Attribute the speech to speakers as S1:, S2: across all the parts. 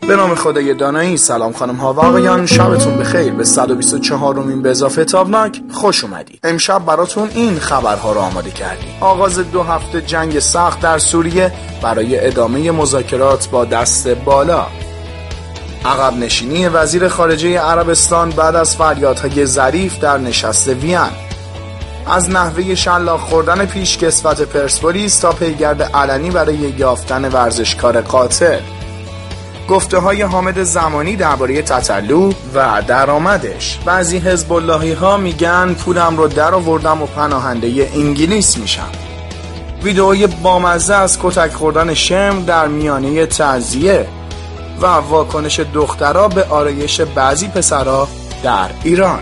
S1: به نام خدای دانایی. سلام خانم ها و آقایان، شبتون بخیر. به 124مین به اضافه تابناک خوش اومدید. امشب براتون این خبرها رو آماده کردیم. آغاز 2 هفته جنگ سخت در سوریه برای ادامه مذاکرات با دست بالا. عقب نشینی وزیر خارجه عربستان بعد از فریادهای ظریف در نشست وین. از نحوه شلاق خوردن پیشکسوت پرسپولیس تا پیگرد علنی برای یافتن ورزشکار قاتل. گفته های حامد زمانی درباره تتلو و درآمدش. بعضی حزب اللهی ها میگن پولم رو در آوردم و پناهنده انگلیس میشم. ویدئوی بامزه از کتک خوردن شم در میانه تعزیه و واکنش دخترها به آرایش بعضی پسرها در ایران.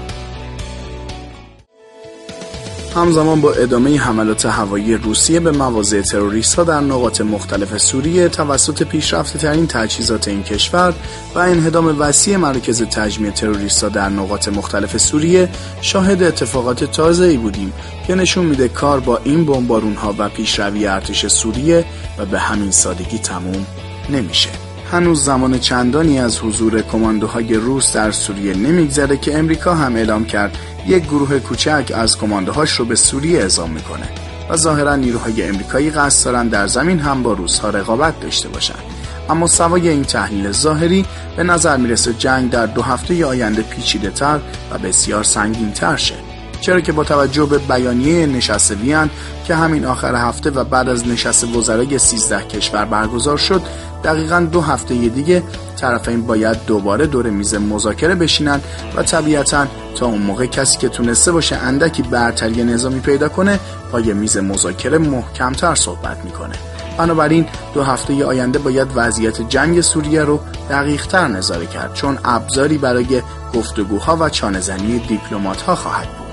S1: همزمان با ادامه حملات هوایی روسیه به مواضع تروریست‌ها در نقاط مختلف سوریه توسط پیشرفته‌ترین تجهیزات این کشور و انهدام وسیع مراکز تجمیع تروریست‌ها در نقاط مختلف سوریه، شاهد اتفاقات تازه‌ای بودیم که نشون میده کار با این بمبارون‌ها و پیشروی ارتش سوریه و به همین سادگی تموم نمیشه. هنوز زمان چندانی از حضور کماندوهای روس در سوریه نمیگذره که امریکا هم اعلام کرد یک گروه کوچک از کماندوهاش رو به سوریه اعزام میکنه و ظاهرا نیروهای امریکایی قصد دارن در زمین هم با روس‌ها رقابت داشته باشن. اما سوای این تحلیل ظاهری به نظر میرسه جنگ در 2 هفته آینده پیچیده‌تر و بسیار سنگین‌تر شه، چرا که با توجه به بیانیه نشست وین که همین آخر هفته و بعد از نشست وزرای 13 کشور برگزار شد، دقیقاً 2 هفته دیگه طرفین باید دوباره دور میز مذاکره بشینن و طبیعتاً تا اون موقع کسی که تونسته باشه اندکی برتری نظامی پیدا کنه پای میز مذاکره محکم‌تر صحبت میکنه. بنابراین 2 هفته آینده باید وضعیت جنگ سوریه رو دقیق‌تر نظاره کرد، چون ابزاری برای گفتگوها و چانه‌زنی دیپلمات‌ها خواهد بود.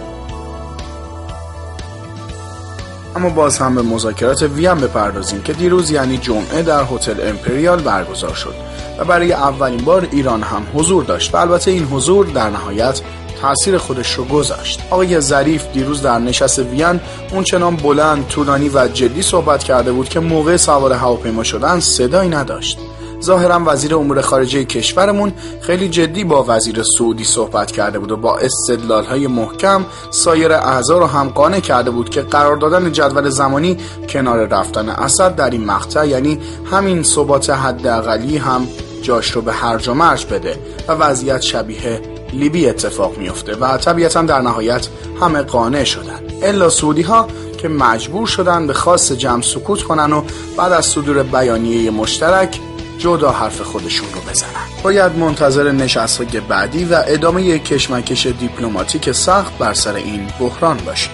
S1: اما باز هم به مذاکرات وین بپردازیم که دیروز یعنی جمعه در هتل امپریال برگزار شد و برای اولین بار ایران هم حضور داشت و البته این حضور در نهایت تأثیر خودش رو گذاشت. آقای ظریف دیروز در نشست وین اونچنان بلند، طولانی و جدی صحبت کرده بود که موقع سوار هواپیما شدن صدایی نداشت. ظاهرا وزیر امور خارجه کشورمون خیلی جدی با وزیر سعودی صحبت کرده بود و با استدلال‌های محکم سایر اعضا رو هم قانع کرده بود که قرار دادن جدول زمانی کنار رفتن اسد در این مقطع یعنی همین ثبات حداقلی هم جاش رو به هرج و مرج بده و وضعیت شبیه لیبی اتفاق میفته و طبیعتا در نهایت همه قانع شدن الا سعودی ها که مجبور شدن به خواست جمع سکوت کنن و بعد از صدور بیانیه مشترک جدا حرف خودشون رو بزنن. باید منتظر نشست‌های بعدی و ادامه کشمکش دیپلماتیک سخت بر سر این بحران باشیم.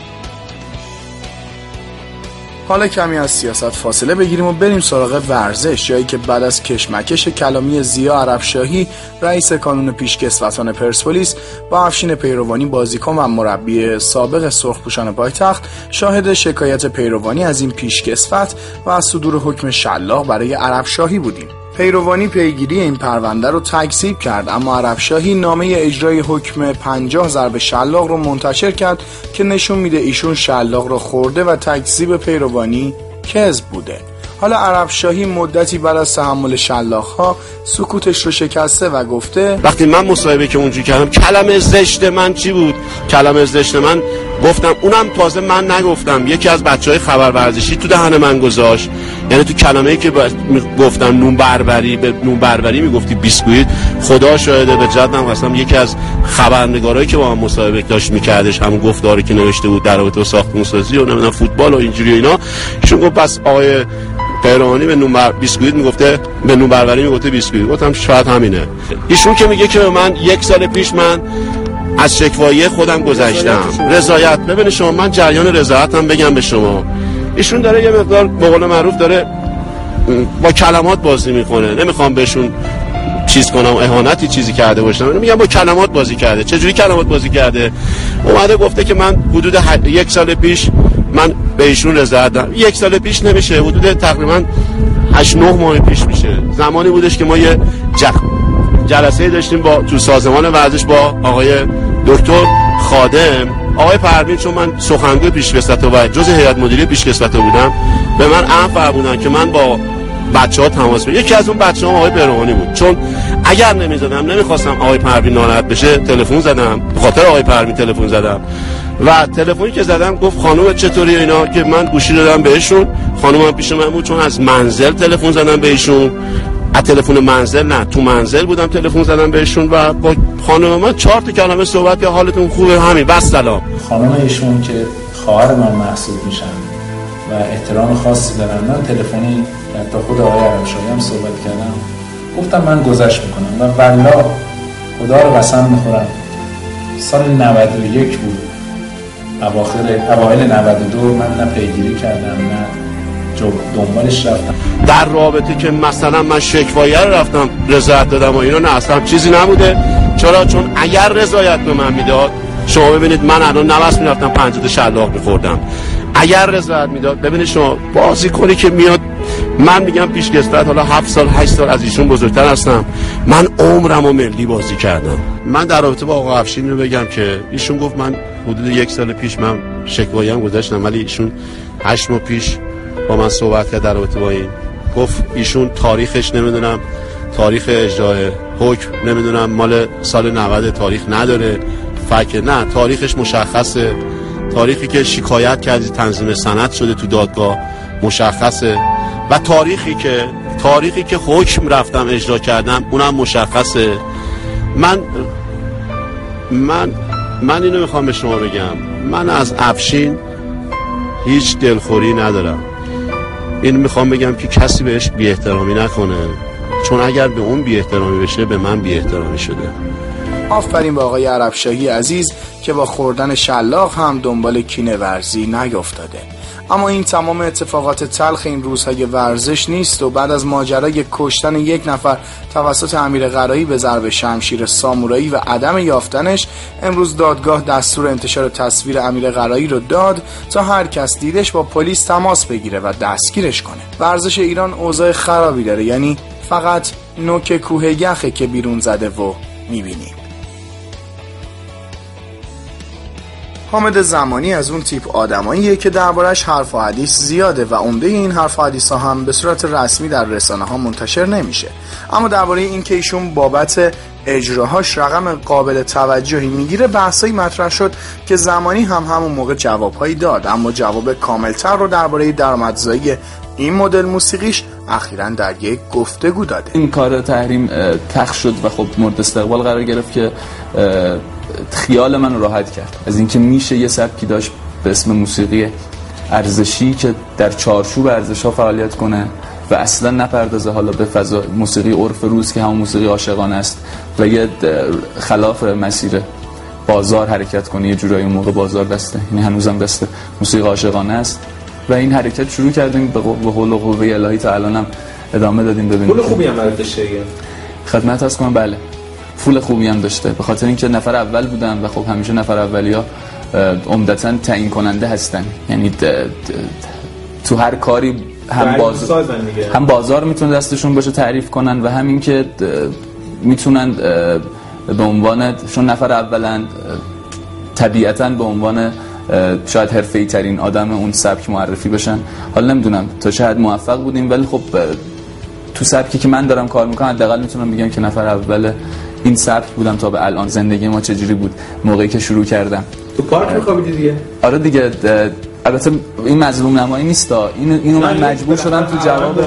S1: حالا کمی از سیاست فاصله بگیریم و بریم سراغ ورزش، جایی که بعد از کشمکش کلامی ضیا عربشاهی رئیس کانون پیشکسوتان پرسپولیس با افشین پیروانی بازیکن و مربی سابق سرخپوشان پایتخت شاهد شکایت پیروانی از این پیشکسوت و از صدور حکم شلاق برای عربشاهی بودیم. پیروانی پیگیری این پرونده رو تکذیب کرد، اما عربشاهی نامه اجرای حکم 50 ضرب شلاق رو منتشر کرد که نشون میده ایشون شلاق رو خورده و تکذیب پیروانی کذب بوده. حالا عربشاهی مدتی بعد از تحمل شلاق‌ها سکوتش رو شکسته و گفته
S2: وقتی من مصاحبه که اونجوری کردم کلمه زشت من چی بود؟ کلمه زشت من گفتم، اونم تازه من نگفتم، یکی از بچهای خبر ورزشی تو دهن من گذاشت. یعنی تو کلمه‌ای که گفتم نون بربری، به نون بربری میگفتی بیسکویت، خدا شاهده به جدم قسم یکی از خبرنگارایی که با من مصاحبه داشت میکردش همون گفتاری که نوشته بود در رابطه با ساختمان‌سازی و نمیدونم فوتبال و اینجوری و اینا، ایشون گفت بس آقای پیروانی به نون بیسکویت میگفته، به نون بربری میگفته بیسکویت. گفتم شاید همینه. ایشون که میگه که من 1 سال پیش من از شکوایی خودم گذشتم، رضایت، ببینید شما من جریان رضایتم بگم به شما، ایشون داره یه مقدار به قول معروف داره با کلمات بازی میکنه. نمیخوام بهشون چیز کنم، اهانتی چیزی کرده باشم، میگم با کلمات بازی کرده. چجوری کلمات بازی کرده؟ اومده گفته که من حدود 1 سال پیش من به ایشون رضایت دادم. 1 سال پیش نمیشه، حدود تقریبا 8-9 ماه پیش میشه. زمانی بودش که ما یه جلسه داشتیم با تو سازمان ورزش با آقای دکتر خادم، آقای پروین، چون من سخنگوی پیشکسوت و جزء هیئت مدیره پیشکسوت بودم، به من امر فرمودن که من با بچه‌ها تماس بگیرن. یکی از اون بچه‌ها آقای برهانی بود، چون اگر نمی‌زدم نمی‌خواستم آقای پروین ناراحت بشه، تلفن زدم، به خاطر آقای پروین تلفن زدم و تلفنی که زدم گفت خانم چطوری اینا، که من گوشی دادم بهشون، خانومم پیش من بود چون از منزل تلفن زدم بهشون، از تلفن منزل نه تو منزل بودم تلفن زدم بهشون و با خانم من 4 تا کلمه صحبت که حالتون خوبه همین بس سلام.
S3: خانم ایشون که خواهر من محسوب میشن و احترام خاصی دارن، من تلفنی تا خود آقای عربشاهی هم صحبت کردم، گفتم من گذشت میکنم و والله خدا رو قسم میخورم سال 91 بود، اوایل 92 من نه پیگیری کردم نه دنبالش رفتم.
S2: در رابطه که مثلا من شکوایه رو رفتم رضایت دادم و اینا، نه اصلا چیزی نبوده. چرا؟ چون اگر رضایت به من میداد، شما ببینید من الان نوست میرفتم 50 تا شلاق میخوردم. اگر رضایت میداد، ببینید شما بازیکنی که میاد، من میگم پیشکسوت، حالا 7 سال 8 سال از ایشون بزرگتر هستم، من عمرمو ملی بازی کردم. من در رابطه با آقا افشین رو بگم که ایشون گفت من حدود 1 سال پیش من شکوایه‌ام گذاشتم، ولی ایشون 8 ماه پیش با من صحبت کرد در رابطه با این، گفت ایشون تاریخش نمیدونم، تاریخ اجرای حکم نمیدونم مال سال 90 تاریخ نداره، فکر نه تاریخش مشخصه، تاریخی که شکایت کردی تنظیم سند شده تو دادگاه مشخصه و تاریخی که حکم رفتم اجرا کردم اونم مشخصه. من اینو میخوام به شما بگم، من از افشین هیچ دلخوری ندارم. این میخوام بگم که کسی بهش بی احترامی نکنه، چون اگر به اون بی احترامی بشه به من بی احترامی شده.
S1: آفرین به آقای عربشاهی عزیز که با خوردن شلاق هم دنبال کینه ورزی نیفتاده. اما این تمام اتفاقات تلخ این روزهای ورزش نیست و بعد از ماجرای کشتن 1 نفر توسط امیر قرایی به ضرب شمشیر سامورایی و عدم یافتنش، امروز دادگاه دستور انتشار تصویر امیر قرایی رو داد تا هر کس دیدش با پلیس تماس بگیره و دستگیرش کنه. ورزش ایران اوضاع خرابی داره، یعنی فقط نوک کوه یخه که بیرون زده و میبینیم. حامد زمانی از اون تیپ آدماییه که دربارش حرف و حدیث زیاده و عمده این حرف و حدیث ها هم به صورت رسمی در رسانه ها منتشر نمیشه، اما درباره این که ایشون بابت اجراهاش رقم قابل توجهی میگیره بحثایی مطرح شد که زمانی هم همون موقع جوابهایی داد، اما جواب کاملتر رو درباره درآمدزایی این مدل موسیقیش اخیراً در یک گفتگو داده.
S4: این کار تحریم پخش شد و خب مورد استقبال قرار گرفت که خیال منو راحت کرد از اینکه میشه یه سبکی داشت به اسم موسیقی ارزشی که در چارچوب ارزش‌ها فعالیت کنه و اصلا نپردازه حالا به فضا موسیقی عرف روز که همون موسیقی عاشقانه است و یه خلاف مسیر بازار حرکت کنه. یه جورایی اون موقع بازار دسته، یعنی هنوزم دسته موسیقی عاشقانه است و این حرکت شروع کردیم به قول و قوه الهی تا الانم ادامه دادیم. ببینید
S5: پول خوبی هم داشته
S4: خدمت هست کنم. بله پول خوبی هم داشته، به خاطر اینکه نفر اول بودم و خب همیشه نفر اولیا عمدتاً تعیین کننده هستن، یعنی تو هر کاری هم بازار میتونه دستشون باشه تعریف کنن و همین که میتونن به عنوان چون نفر اولند طبیعتاً به عنوان شاید حرفه‌ای ترین آدم اون سبک معرفی بشن. حالا نمیدونم تا چه حد موفق بودیم، ولی خب تو سبکی که من دارم کار میکنم حداقل میتونم بگم که نفر اول این سبک بودم تا به الان. زندگی ما چجوری بود موقعی که شروع کردم؟
S5: تو پارک میخوابیدی دیگه؟
S4: آره دیگه. البته این مظلوم نمایی نیستا، اینو من مجبور شدم تو جواب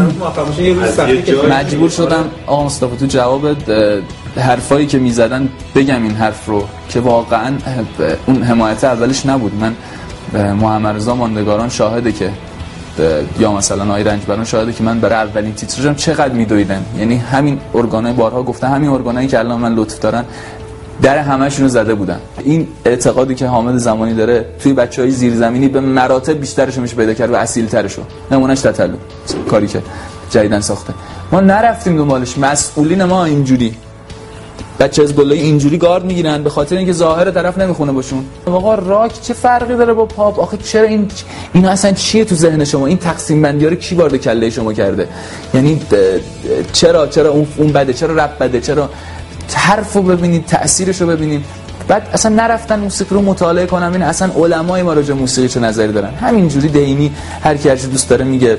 S4: مجبور شدم آقا مصطفی تو جواب حرفایی که میزدن بگم این حرف رو که واقعا اون حمایت اولش نبود. من محمد رضا ماندگاران شاهده که یا مثلا آقای رنجبران شاهده که من برای اولین تیترم چقدر میدویدم، یعنی همین ارگانای بارها گفتم، همین ارگانایی که الان من لطف دارن در همه‌شون رو زده بودن. این اعتقادی که حامد زمانی داره توی بچهای زیرزمینی به مراتب بیشترش میشه پیدا کرد و اصیل‌ترشو. نمونهش تتلو کاری که جدیدن ساخته، ما نرفتیم دنبالش. مسئولین ما اینجوری بچه از گلای اینجوری گارد میگیرن به خاطر اینکه ظاهر طرف نمیخونه باشون. آقا راک چه فرقی داره با پاپ؟ آخه چرا اینا اصلا چیه تو ذهن شما؟ این تقسیم بندی ها رو کی وارد کله شما کرده؟ یعنی چرا اون بده، چرا رپ بده، چرا حرفو ببینید، تأثیرشو ببینید. بعد اصلا نرفتن موسیقی رو مطالعه کنم این اصلا علمای ما راجع موسیقی چه نظری دارن. همینجوری دینی هر کی هر چی دوست داره میگه.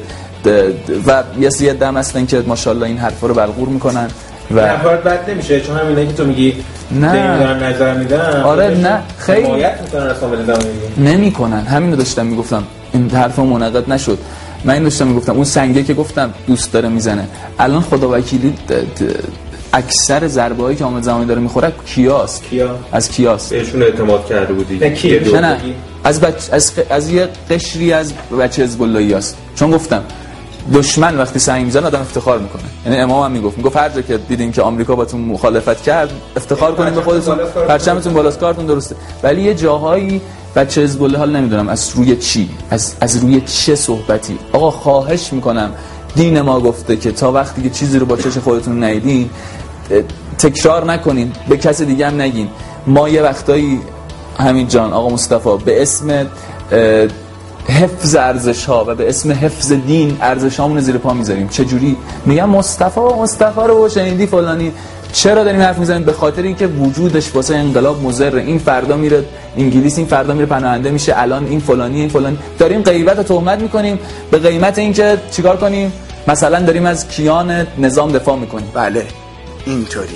S4: و یه دم اصلا که ماشاءالله این حرفا رو بلغور میکنن و
S5: نفرت بد نمیشه، چون همینه که تو میگی
S4: نه
S5: دارن نظر میدن.
S4: آره نه خیلی
S5: حمایت میکنن از قابل دامنگی
S4: نمیکنن. همین رو داشتم میگفتم، این حرفا منعقد نشد. من این داشتم میگفتم اون سنگه که گفتم دوست داره میزنه، الان خدا وکیلی اکثر ضربه هایی که حامد زمانی داره میخوره کیاست؟ از کیاست؟
S2: بهشون اعتماد کرده بودی؟
S4: نه از یه قشری از بچه حزب اللهی است. چون گفتم دشمن وقتی سنگ میزنه آدم افتخار میکنه. یعنی امام هم میگفت هر جا که دیدین که آمریکا باتون مخالفت کرد افتخار کنین به خودتون، پرچمتون بالاست، کارتون درسته. ولی یه جاهایی بچه حزب الله، حال نمیدونم از روی چی، از روی چه صحبتی. آقا خواهش میکنم، دین ما گفته که تا وقتی که چیزی رو با چش خودتون ندیدین تکرار نکنین، به کسی دیگه هم نگین. ما یه وقتایی همین جان آقا مصطفی به اسم حفظ ارزش ها و به اسم حفظ دین ارزش هامون زیر پا میذاریم. چجوری؟ میگم مصطفی رو شنیدی فلانی. چرا داریم حرف میزنیم؟ به خاطر اینکه وجودش واسه انقلاب مضر. این فردا میره انگلیس، این فردا میره پناهنده میشه، الان این فلانی داریم غیبت و تهمت میکنیم به قیمت اینکه چیکار کنیم؟ مثلا داریم از کیان نظام دفاع میکنیم.
S1: بله اینطوریه.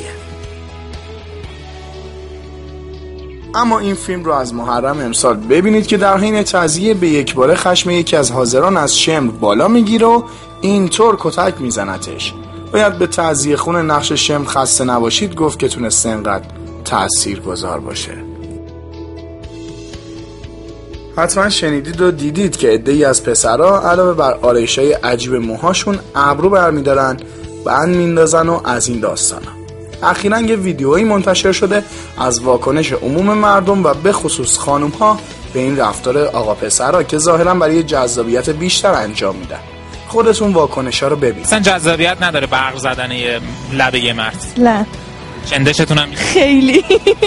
S1: اما این فیلم رو از محرم امسال ببینید که در حین تعزیه به یک باره خشم یکی از حاضران از شمر بالا میگیره و اینطور کتک میزنتش. باید به تعزیه خون نقش شمر خسته نباشید گفت که تونسته اینقدر تاثیرگذار باشه. حتما شنیدید و دیدید که عده‌ای از پسرها علاوه بر آرایش‌های عجیب موهاشون ابرو برمی‌دارن، بند میندازن و از این داستانا. اخیراً یه ویدیویی منتشر شده از واکنش عموم مردم و به خصوص خانم‌ها به این رفتار آقا پسرها که ظاهراً برای جذابیت بیشتر انجام میدن. خودتون واکنش‌ها رو ببینید.
S6: اصلا جذابیت نداره برق زدن یه لبه یه مرد.
S7: نه.
S6: چندشتون هم
S7: خیلی.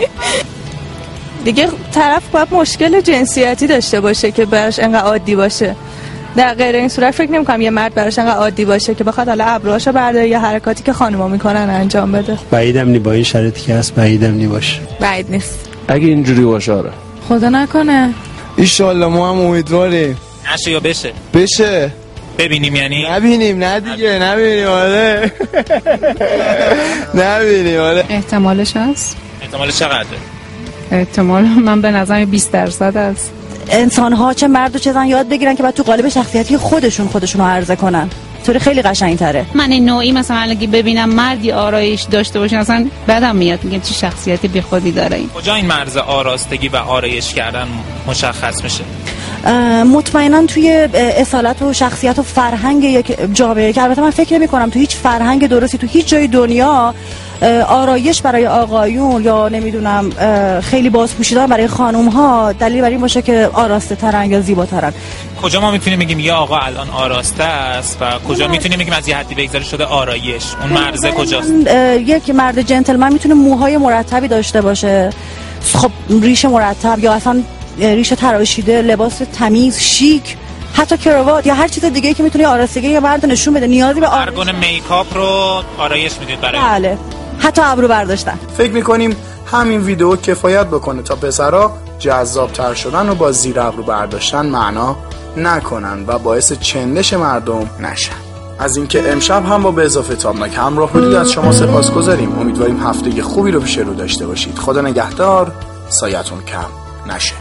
S7: دیگه طرف باید مشکل جنسیتی داشته باشه که براش انقدر عادی باشه. در غیر این صورت فکر نمی‌کنم یه مرد براش انقدر عادی باشه که بخواد حالا ابروهاشو برداره یا حرکاتی که خانم‌ها میکنن انجام بده.
S8: بعیدم نی با این شرایطی که هست، بعیدم نی باشه.
S7: بعید نیست.
S8: اگه اینجوری باشه آره.
S7: خدا نکنه.
S9: ان شاءالله ما هم امیدواریم
S6: نشه یا بشه.
S9: بشه.
S6: ببینیم یعنی؟
S9: نبینیم. نه دیگه نبینیم. آره. نبینیم. آره.
S10: احتمالش هست؟
S6: احتمالش چقدره؟
S10: احتمال من به نظر 20% است.
S7: انسان‌ها چه مرد و چه زن یاد بگیرن که بعد تو قالب شخصیتی خودشون رو عرضه کنن. طوری خیلی قشنگ‌تره.
S10: من این نوعی مثلا اگه ببینم مردی آرایش داشته باشه اصلا بعدم میاد میگم چه شخصیتی بیخودی داره این.
S6: کجا این مرز آراستگی و آرایش کردن مشخص میشه؟
S7: مطمئنا توی اصالت و شخصیت و فرهنگ یک جامعه که البته من فکر نمی‌کنم تو هیچ فرهنگ درستی تو هیچ جای دنیا آرایش برای آقایون یا نمیدونم خیلی باز پوشیدن برای خانم‌ها دلیل بر این باشه که آراسته ترن یا زیباترن.
S6: کجا ما میتونیم بگیم یه آقا الان آراسته است و کجا میتونیم بگیم از یه حدی بگذره شده آرایش؟ اون مرز کجاست؟
S7: یک مرد جنتلمن میتونه موهای مرتبی داشته باشه، خب ریش مرتب یا اصلا ریش تراشیده، لباس تمیز، شیک، حتی کراوات یا هر چیز دیگه که میتونه آرایشگی یه مرد نشون بده. نیازی به
S6: هر گونه میکاپ رو آرایش میدید برای؟
S7: بله، حتی ابرو برداشتن.
S1: فکر میکنیم همین ویدیو کفایت بکنه تا پسرها جذاب‌تر شدن و با زیر ابرو برداشتن معنا نکنن و باعث چندش مردم نشن. از اینکه امشب هم با به اضافه تابناک همراه بودید از شما سپاسگزاریم. امیدواریم هفته خوبی رو پیش رو داشته باشید. خدا نگهدار، سایتون کم نشه.